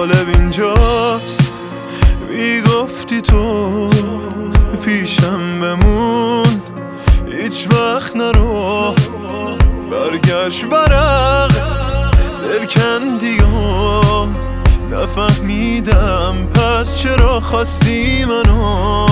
جالب اینجاست میگفتی تو پیشم بمون، هیچ وقت نرو برگشت برق دل کندی و نفهمیدم پس چرا خواستی منو.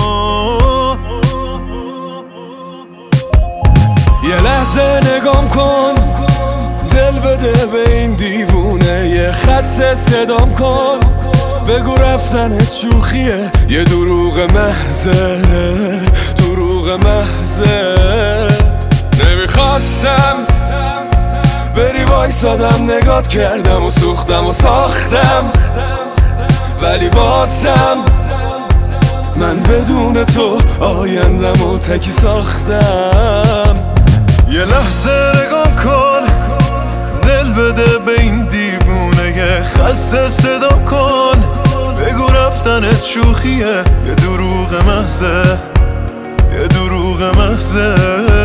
یه لحظه نگام کن، دل بده به این دیوونه، یه خسته صدام کن، بگو رفتنت شوخیه، یه دروغ محضه، دروغ محضه. نمیخواستم بری وایسادم، نگات کردم و سوختم و ساختم، ولی بازم من بدون تو آیندم و تکی ساختم. یه لحظه نگام کن، دل بده به این دیوونه، یه خسته صدام کن، بگو رفتنت شوخیه، یه دروغ محضه، یه دروغ محضه.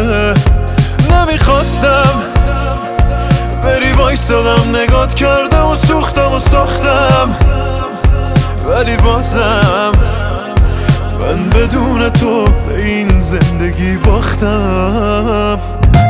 نمیخواستم بری وایسادم، نگات کردم و سوختم و ساختم، ولی بازم من بدون تو به این زندگی باختم.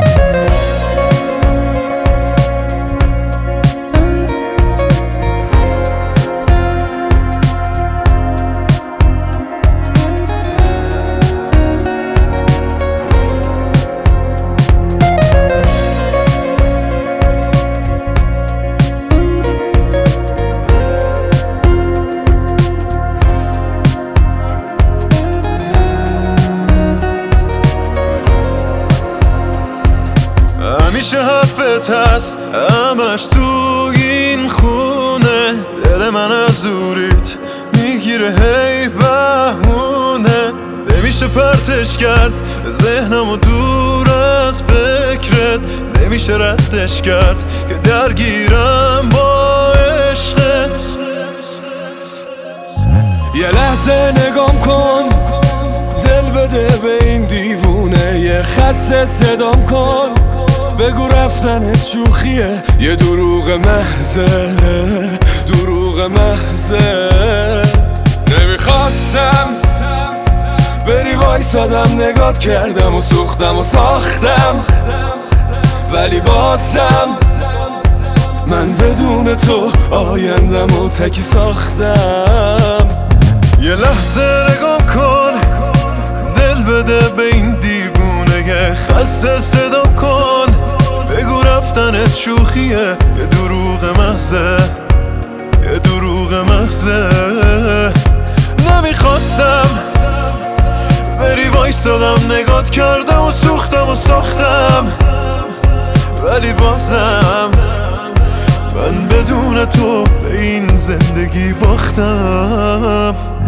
همیشه حرفت هست همش تو این خونه، دل من از دوریت میگیره هی بهونه، نمیشه پرتش کرد ذهنمو دور از فکرت، نمیشه ردش کرد که درگیرم با عشقت. یه لحظه نگام کن، دل بده به این دیوونه، یه خسته صدام کن، بگو رفتنت شوخیه، یه دروغ محضه، دروغ محضه. نمیخواستم بری وایسادم، نگات کردم و سوختم و ساختم، ولی بازم من بدون تو آیندم و تکی ساختم. یه لحظه نگام کن، دل بده به این دیوونه، یه خسته صدام کن، بگو رفتنت شوخیه، یه دروغ محضه، یه دروغ محضه. نمیخواستم بری وایسادم، نگات کردم و سوختم و ساختم، ولی بازم من بدون تو به این زندگی باختم.